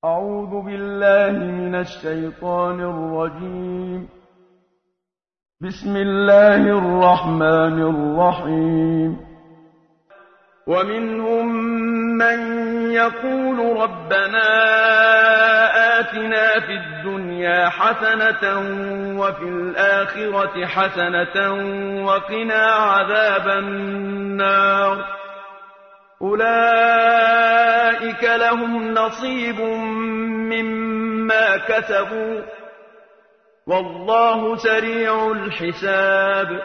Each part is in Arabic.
أعوذ بالله من الشيطان الرجيم. بسم الله الرحمن الرحيم. ومنهم من يقول ربنا آتنا في الدنيا حسنة وفي الآخرة حسنة وقنا عذاب النار. أولئك لهم نصيب مما كسبوا والله سريع الحساب.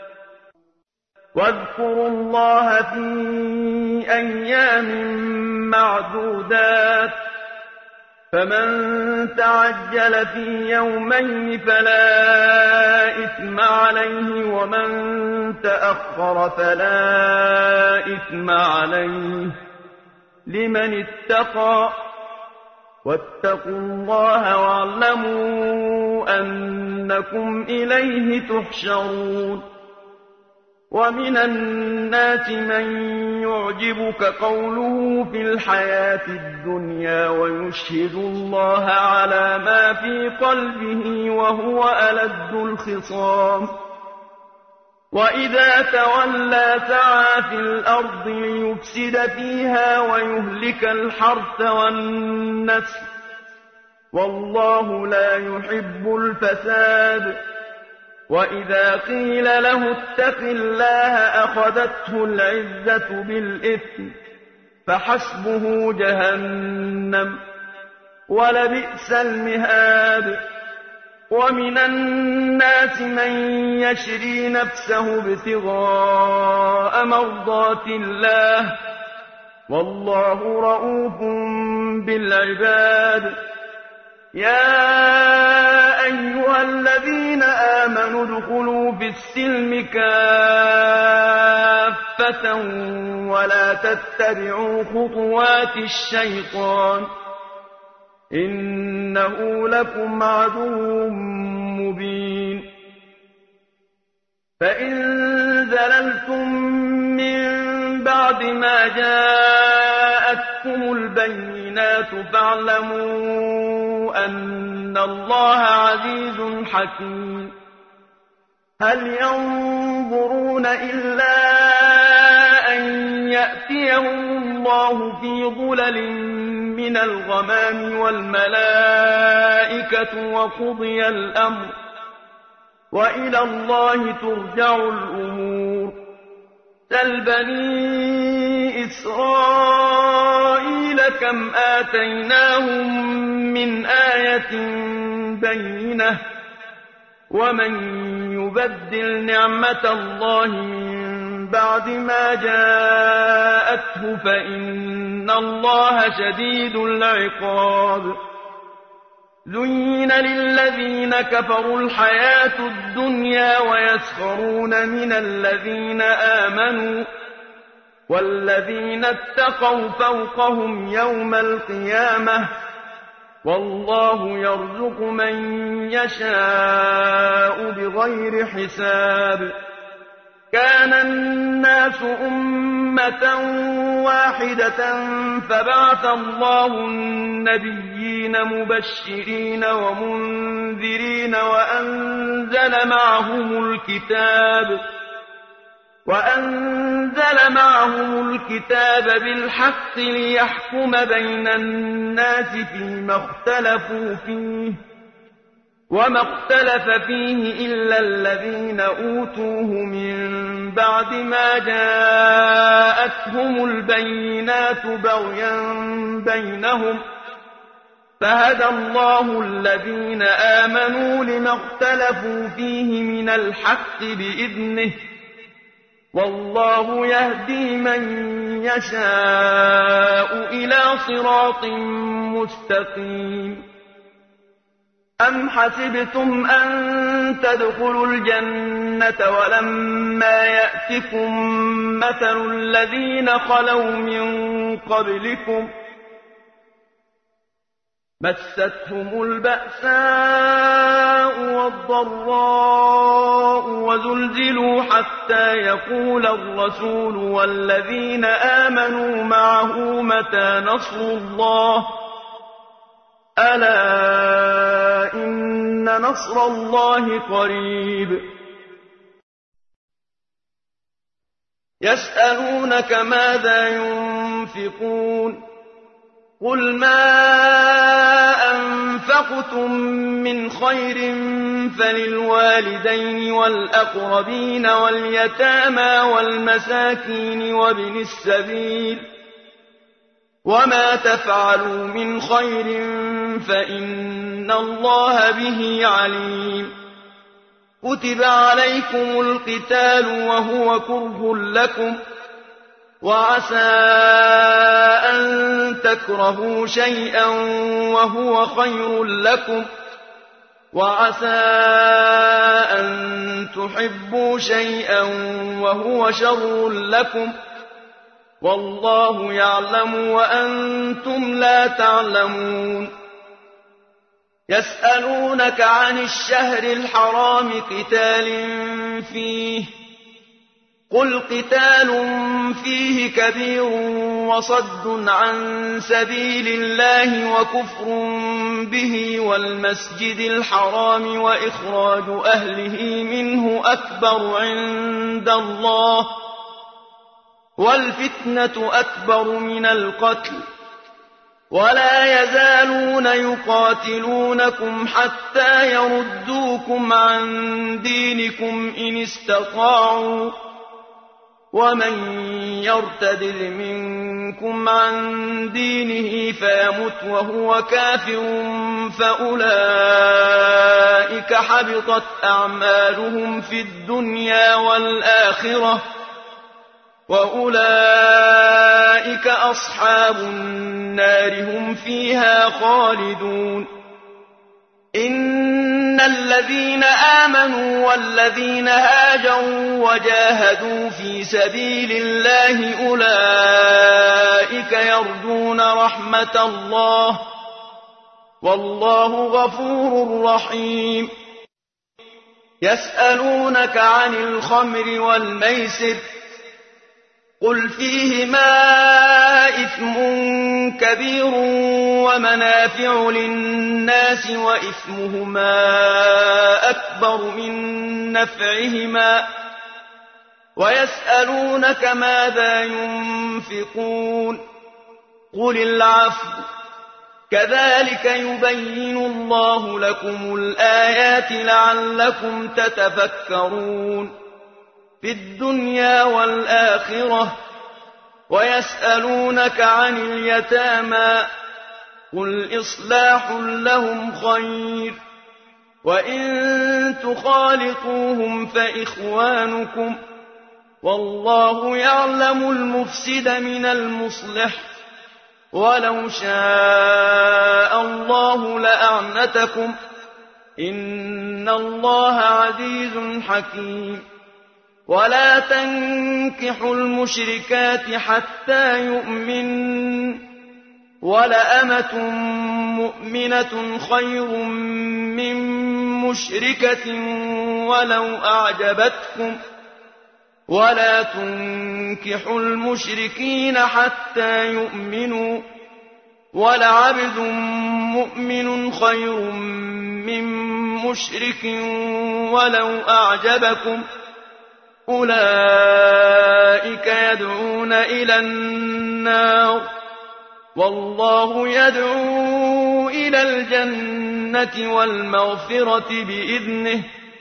واذكروا الله في أيام معدودات، فمن تعجل في يومين فلا إثم عليه ومن تأخر فلا إثم عليه لمن اتقى. واتقوا الله واعلموا أنكم إليه تحشرون. ومن الناس من يعجبك قوله في الحياة الدنيا ويشهد الله على ما في قلبه وهو ألد الخصام. وإذا تولى سعى في الأرض ليفسد فيها ويهلك الحرث والنسل والله لا يحب الفساد. وإذا قيل له اتق الله أخذته العزة بالإثم فحسبه جهنم ولبئس المهاد. ومن الناس من يشري نفسه ابتغاء مرضات الله والله رءوف بالعباد. يا أيها الذين آمنوا ادخلوا في السلم كافة ولا تتبعوا خطوات الشيطان إنه لكم عدو مبين. فإن زللتم من بعد ما جاءتكم البينات فاعلموا أن الله عزيز حكيم. هل ينظرون إلا أن يأتيهم الله في ظلل من الغمام والملائكة وقضي الأمر وإلى الله ترجع الأمور. سل بني إسرائيل كم آتيناهم من آية بينة ومن يبدل نعمة الله من بعد ما جاءته فإن الله شديد العقاب. زين للذين كفروا الحياة الدنيا ويسخرون من الذين آمنوا والذين اتقوا فوقهم يوم القيامة والله يرزق من يشاء بغير حساب. كان الناس أمة واحدة فبعث الله النبيين مبشرين ومنذرين وأنزل معهم الكتاب بالحق ليحكم بين الناس فيما اختلفوا فيه وما اختلف فيه إلا الذين أوتوه من بعد ما جاءتهم البينات بغيا بينهم فهدى الله الذين آمنوا لما اختلفوا فيه من الحق بإذنه والله يهدي من يشاء إلى صراط مستقيم. أم حسبتم أن تدخلوا الجنة ولما يأتكم مثل الذين خلوا من قبلكم مستهم البأساء والضراء وزلزلوا حتى يقول الرسول والذين آمنوا معه متى نصر الله ألا إن نصر الله قريب يسألونك ماذا ينفقون قل ما أنفقتم من خير فللوالدين والأقربين واليتامى والمساكين وابن السبيل وما تفعلوا من خير فإن الله به عليم كتب عليكم القتال وهو كره لكم وعسى أن تكرهوا شيئا وهو خير لكم وعسى أن تحبوا شيئا وهو شر لكم والله يعلم وأنتم لا تعلمون يسألونك عن الشهر الحرام قتال فيه قل قتال فيه كبير وصد عن سبيل الله وكفر به والمسجد الحرام وإخراج أهله منه أكبر عند الله والفتنة أكبر من القتل ولا يزالون يقاتلونكم حتى يردوكم عن دينكم إن استطاعوا ومن يرتد منكم عن دينه فيمت وهو كافر فأولئك حبطت أعمالهم في الدنيا والآخرة وأولئك أصحاب النار هم فيها خالدون إن الذين آمنوا والذين هاجروا وجاهدوا في سبيل الله أولئك يرجون رحمة الله والله غفور رحيم يسألونك عن الخمر والميسر قل فيهما إثم كبير ومنافع للناس وإثمهما أكبر من نفعهما ويسألونك ماذا ينفقون قل العفو كذلك يبين الله لكم الآيات لعلكم تتفكرون في الدنيا والآخرة ويسألونك عن اليتامى قل إصلاح لهم خير وإن تخالطوهم فإخوانكم والله يعلم المفسد من المصلح ولو شاء الله لأعنتكم إن الله عزيز حكيم ولا تنكحوا المشركات حتى يؤمن ولأمة مؤمنة خير من مشركة ولو أعجبتكم ولا تنكحوا المشركين حتى يؤمنوا ولعبد مؤمن خير من مشرك ولو أعجبكم أولئك يدعون إلى النار والله يدعو إلى الجنة والمغفرة بإذنه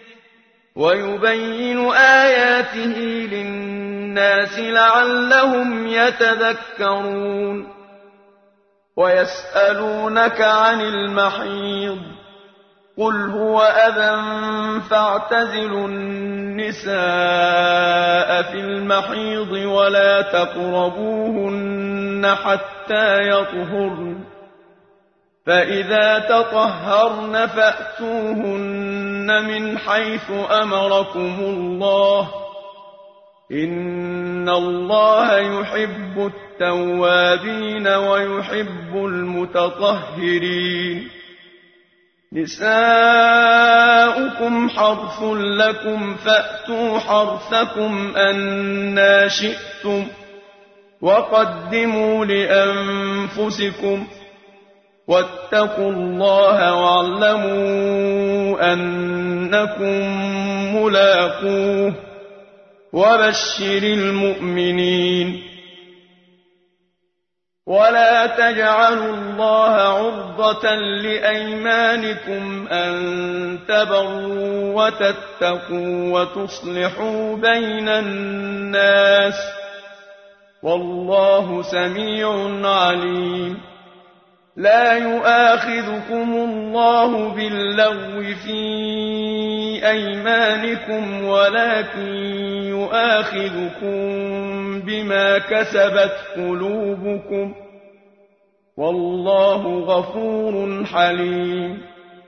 ويبين آياته للناس لعلهم يتذكرون ويسألونك عن المحيض قل هو أذى فاعتزلوا النساء في المحيض ولا تقربوهن حتى يطهرن فإذا تطهرن فأتوهن من حيث أمركم الله إن الله يحب التوابين ويحب المتطهرين نساؤكم حرث لكم فأتوا حرثكم أنى شئتم وقدموا لأنفسكم واتقوا الله واعلموا أنكم ملاقوه وبشر المؤمنين. ولا تجعلوا الله عرضة لأيمانكم أن تبروا وتتقوا وتصلحوا بين الناس والله سميع عليم. لا يؤاخذكم الله باللغو في أيمانكم ولكن يؤاخذكم بما كسبت قلوبكم والله غفور حليم.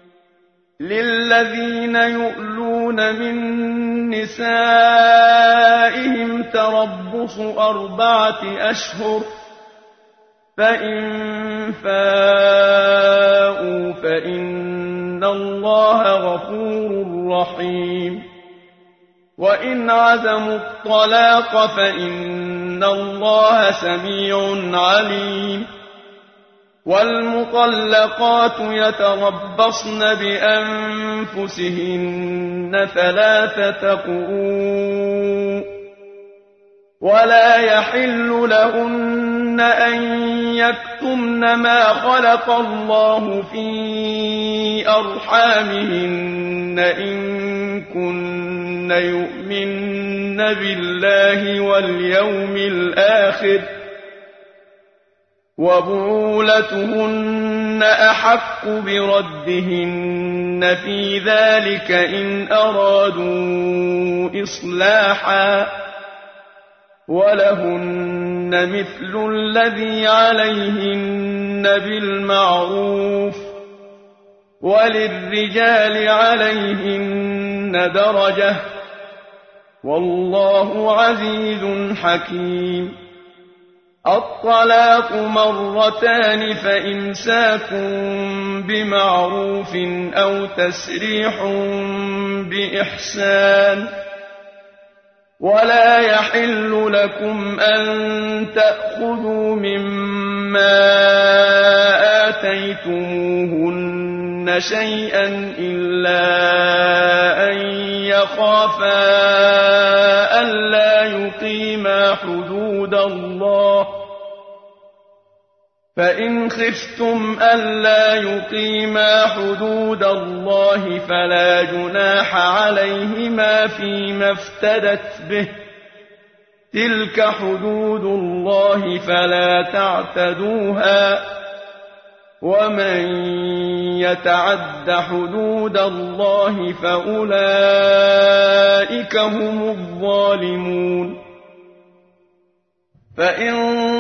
للذين يؤلون من نسائهم تربص 4 أشهر فإن فاءوا فإن الله غفور رحيم. وإن عزموا الطلاق فإن الله سميع عليم. والمطلقات يتربصن بأنفسهن 3 قروء ولا يحل لهن أن يكتمن ما خلق الله في أرحامهن إن كن يؤمن بالله واليوم الآخر وبعولتهن أحق بردهن في ذلك إن أرادوا إصلاحا ولهن مثل الذي عليهن بالمعروف وللرجال عليهن درجة والله عزيز حكيم. الطلاق 2 فإمساك بمعروف أو تسريح بإحسان. ولا يحل لكم أن تأخذوا مما آتيتموهن شيئا إلا أن يخافا ألا يقيما حدود الله فإن خفتم ألا يقيما حدود الله فلا جناح عليهما فيما افتدت به تلك حدود الله فلا تعتدوها ومن يتعد حدود الله فأولئك هم الظالمون. فإن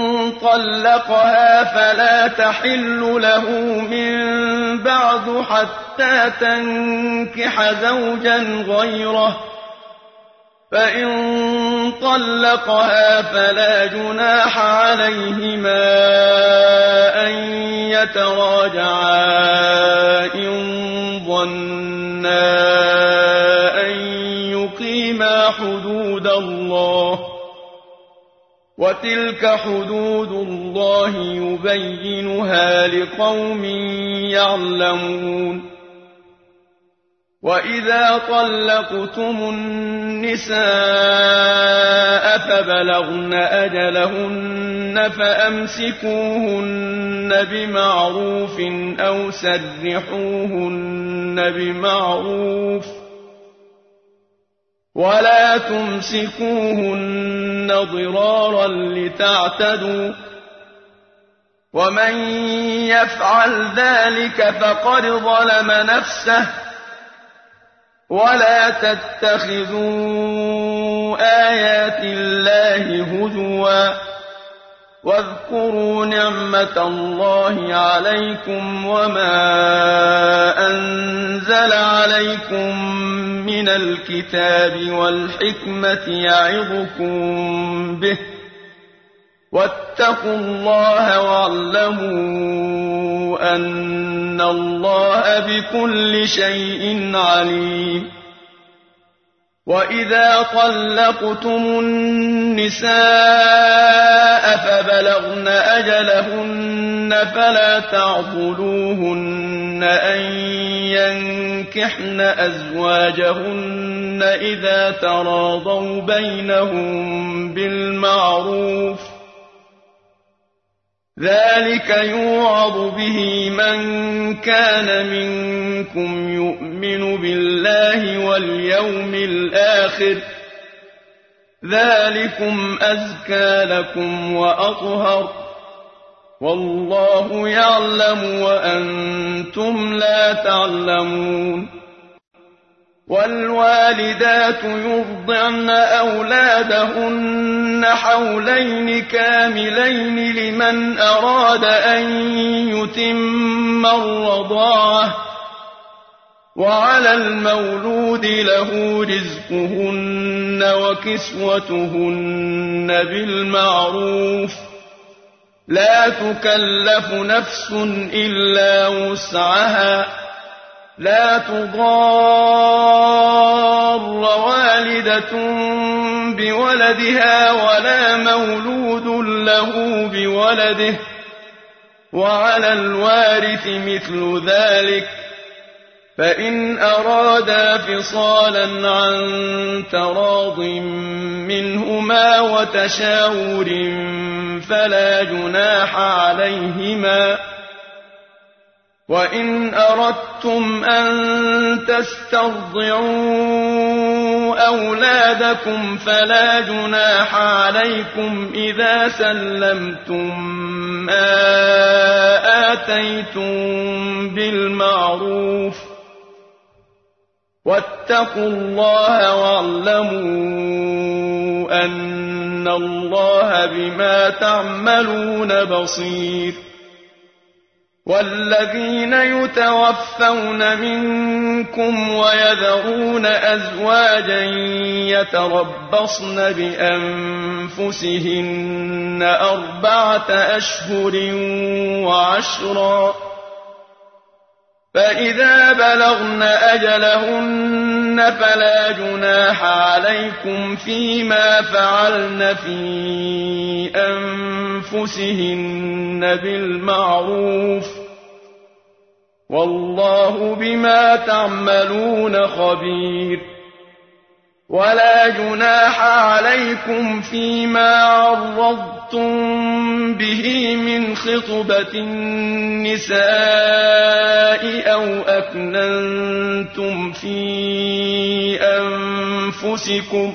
طلقها فلا تحل له من بعد حتى تنكح زوجا غيره فإن طلقها فلا جناح عليهما أن يتراجعا إن ظنا أن يقيما حدود الله وتلك حدود الله يبينها لقوم يعلمون. وإذا طلقتم النساء فبلغن أجلهن فأمسكوهن بمعروف أو سرحوهن بمعروف ولا تمسكوهن ضرارا لتعتدوا ومن يفعل ذلك فقد ظلم نفسه ولا تتخذوا آيات الله هزوا واذكروا نعمة الله عليكم وما أنزل عليكم من الكتاب والحكمة يعظكم به واتقوا الله واعلموا أن الله بكل شيء عليم. وَإِذَا طَلَّقْتُمُ النِّسَاءَ فَبَلَغْنَ أَجَلَهُنَّ فَلَا تَعْضُلُوهُنَّ أَن يَنكِحْنَ أَزْوَاجَهُنَّ إِذَا تَرَاضَوْا بَيْنَهُم بِالْمَعْرُوفِ ۗ ذَلِكَ يُوعَظُ بِهِ مَن كَانَ مِنكُمْ يُؤْمِنُ بِاللَّهِ وَالْيَوْمِ الْآخِرِ ۗ ذَلِكُمْ أَزْكَىٰ لَكُمْ وَأَطْهَرُ ۗ وَاللَّهُ يَعْلَمُ وَأَنتُمْ لَا تَعْلَمُونَ وَالْوَالِدَاتُ يُرْضِعْنَ أَوْلَادَهُنَّ حَوْلَيْنِ كَامِلَيْنِ لِمَنْ أَرَادَ أَن يُتِمَّ الرَّضَاعَةَ ۚ وَعَلَى الْمَوْلُودِ لَهُ رِزْقُهُنَّ وَكِسْوَتُهُنَّ بِالْمَعْرُوفِ ۚ لَا تُكَلَّفُ نَفْسٌ إِلَّا وُسْعَهَا ۚ لا تضار والدة بولدها ولا مولود له بولده، وعلى الوارث مثل ذلك، فإن أرادا فصالا عن تراض منهما وتشاور فلا جناح عليهما. وَإِنْ أَرَدتُّمْ أَن تَسْتَرْضِعُوا أَوْلَادَكُمْ فَلَا جُنَاحَ عَلَيْكُمْ إِذَا سَلَّمْتُم مَّا آتَيْتُم بِالْمَعْرُوفِ ۗ وَاتَّقُوا اللَّهَ وَاعْلَمُوا أَنَّ اللَّهَ بِمَا تَعْمَلُونَ بَصِيرٌ وَالَّذِينَ يُتَوَفَّوْنَ مِنكُمْ وَيَذَرُونَ أَزْوَاجًا يَتَرَبَّصْنَ بِأَنفُسِهِنَّ 4 أشهر وعشرا، فإذا بلغن أجلهن فلا جناح عليكم فيما فعلن في أنفسهن بالمعروف، والله بما تعملون خبير. ولا جناح عليكم فيما عرضتم به من خطبة النساء أو أكننتم في أنفسكم،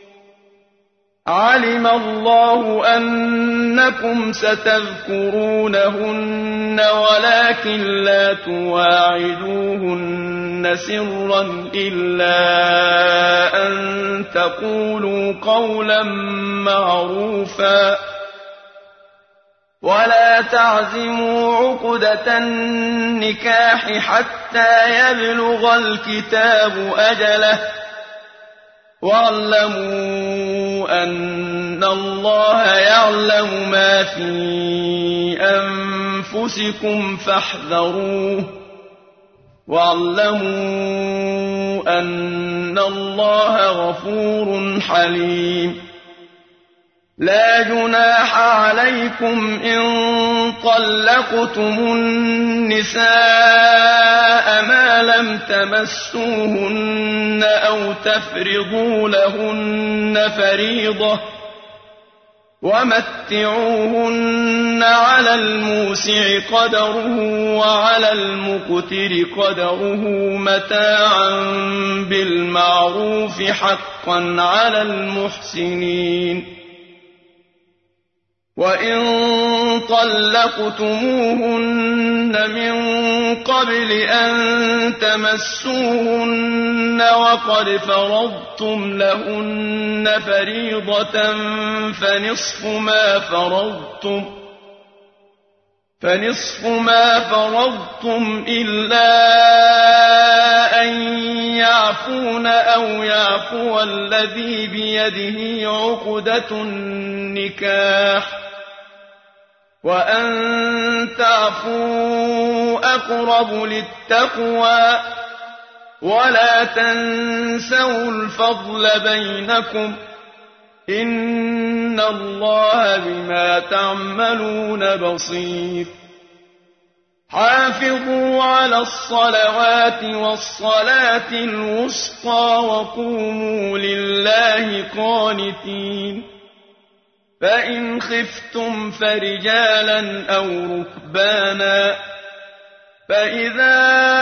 علم الله أنكم ستذكرونهن ولكن لا تواعدوهن سرا إلا أن تقولوا قولا معروفا، ولا تعزموا عقدة النكاح حتى يبلغ الكتاب أجله، واعلموا أن الله يعلم ما في أنفسكم فاحذروه، واعلموا أن الله غفور حليم. لا جناح عليكم إن طلقتم النساء ما لم تمسوهن أو تفرضوا لهن فريضة، ومتعوهن على الموسع قدره وعلى المقتر قدره متاعا بالمعروف حقا على المحسنين. وَإِن طَلَّقْتُمُوهُنَّ مِن قَبْلِ أَن تَمَسُّوهُنَّ وَقَدْ فَرَضْتُمْ لَهُنَّ فَرِيضَةً فَنِصْفُ مَا فَرَضْتُمْ إِلَّا أَن يَعْفُونَ أَوْ يَعْفُوَ الَّذِي بِيَدِهِ عُقْدَةُ النِّكَاحِ، وَأَن تَعْفُوا أَقْرَبُ لِلتَّقْوَىٰ، ولا تنسوا الفضل بينكم إن الله بما تعملون بصير حافظوا على الصلوات والصلاة الوسطى وقوموا لله قانتين فإن خفتم فرجالا أو ركبانا فإذا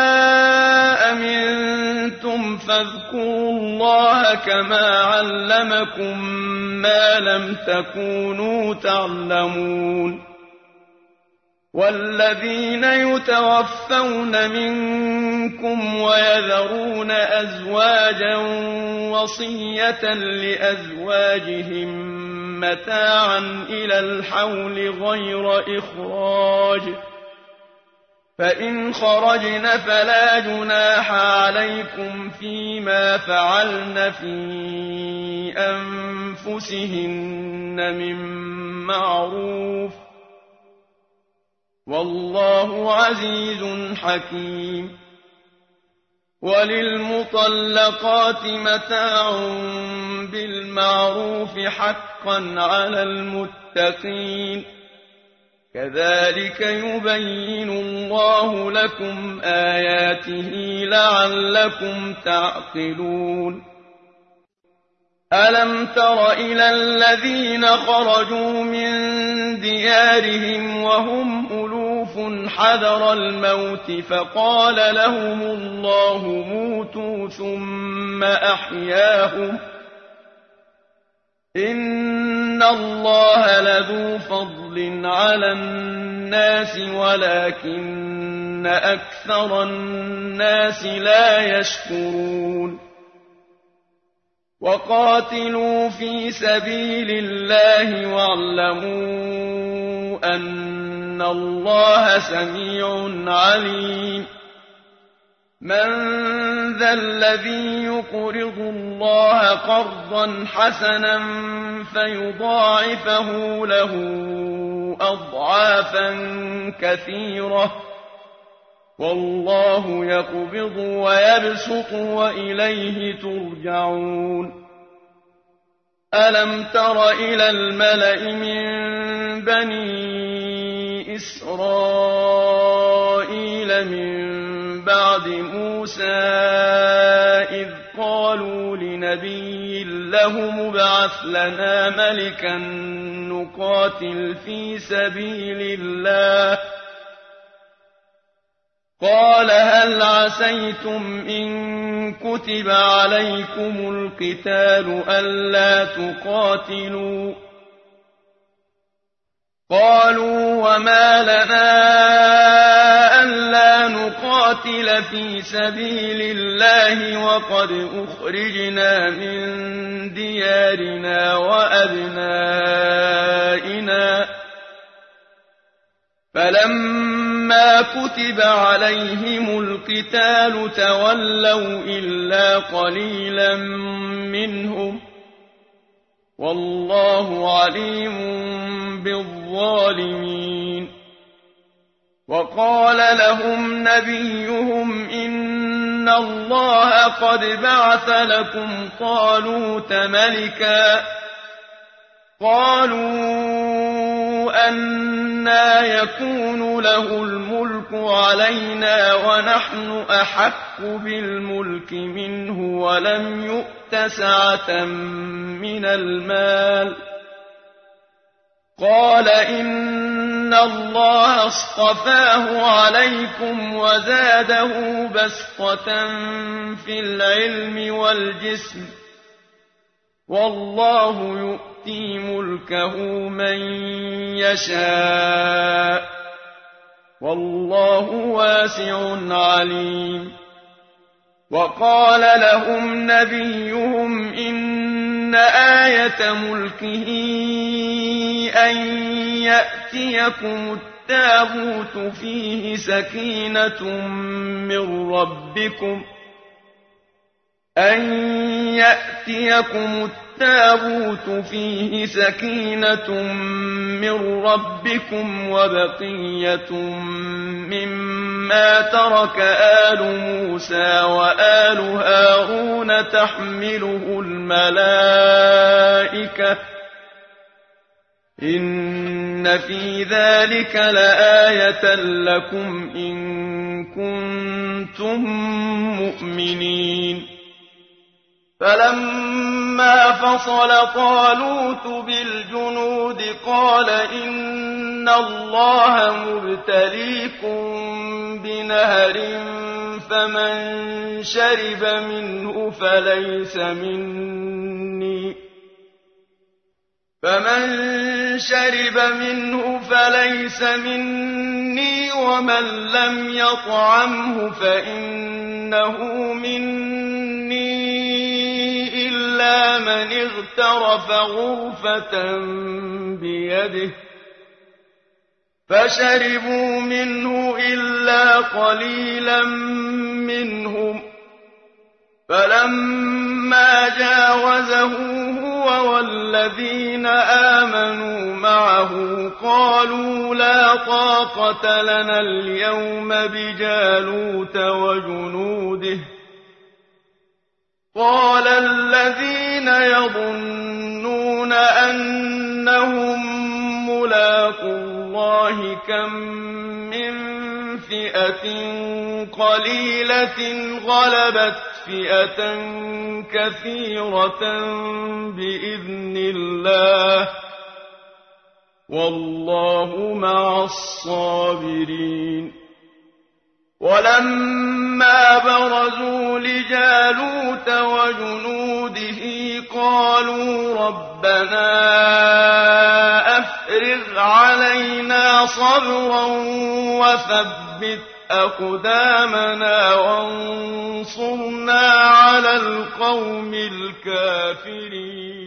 أمنتم فاذكروا الله كما علمكم ما لم تكونوا تعلمون والذين يتوفون منكم ويذرون أزواجا وصية لأزواجهم متاعا إلى الحول غير إخراج فإن خرجن فلا جناح عليكم فيما فعلن في أنفسهن من معروف والله عزيز حكيم وللمطلقات متاع بالمعروف حقا على المتقين كذلك يبين الله لكم آياته لعلكم تعقلون ألم تر إلى الذين خرجوا من ديارهم وهم ألوف حذر الموت فقال لهم الله موتوا ثم أحياهم إن الله لذو فضل على الناس ولكن أكثر الناس لا يشكرون وقاتلوا في سبيل الله واعلموا أن الله سميع عليم من ذا الذي يقرض الله قرضا حسنا فيضاعفه له أضعافا كثيرة والله يقبض ويبسط وإليه ترجعون ألم تر إلى الملأ من بني إسرائيل من بعد موسى إذ قالوا لنبي له مبعث لنا ملكا نقاتل في سبيل الله قال هل عسيتم إن كتب عليكم القتال ألا تقاتلوا قالوا وما لنا ألا نقاتل في سبيل الله وقد أخرجنا من ديارنا وأبنائنا فلما كتب عليهم القتال تولوا إلا قليلا منهم والله عليم بالظالمين وقال لهم نبيهم إن الله قد بعث لكم طالوت ملكا قالوا أنى يكون له الملك علينا ونحن أحق بالملك منه ولم يؤت سعة من المال قال إن الله اصطفاه عليكم وزاده بسطة في العلم والجسم والله يؤتي ملكه من يشاء والله واسع عليم وقال لهم نبيهم إن آية ملكه أن يأتيكم التابوت فيه سكينة من ربكم وبقية مما مما ترك آل موسى وآل هارون تحمله الملائكة إن في ذلك لآية لكم إن كنتم مؤمنين فلما فصل طالوت بالجنود قال إن الله مبتليكم بنهر فمن شرب منه فليس مني ومن لم يطعمه فإنه مني إلا من اغترف غرفة بيده فشربوا منه إلا قليلا منهم فلما جاوزه هو والذين آمنوا معه قالوا لا طاقة لنا اليوم بجالوت وجنوده قال الذين يظنون أنهم ملاقو الله كم من فئة قليلة غلبت فئة كثيرة بإذن الله والله مع الصابرين ولما برزوا لجالوت وجنوده قالوا ربنا أفرغ علينا صبرا وثبت أقدامنا وانصرنا على القوم الكافرين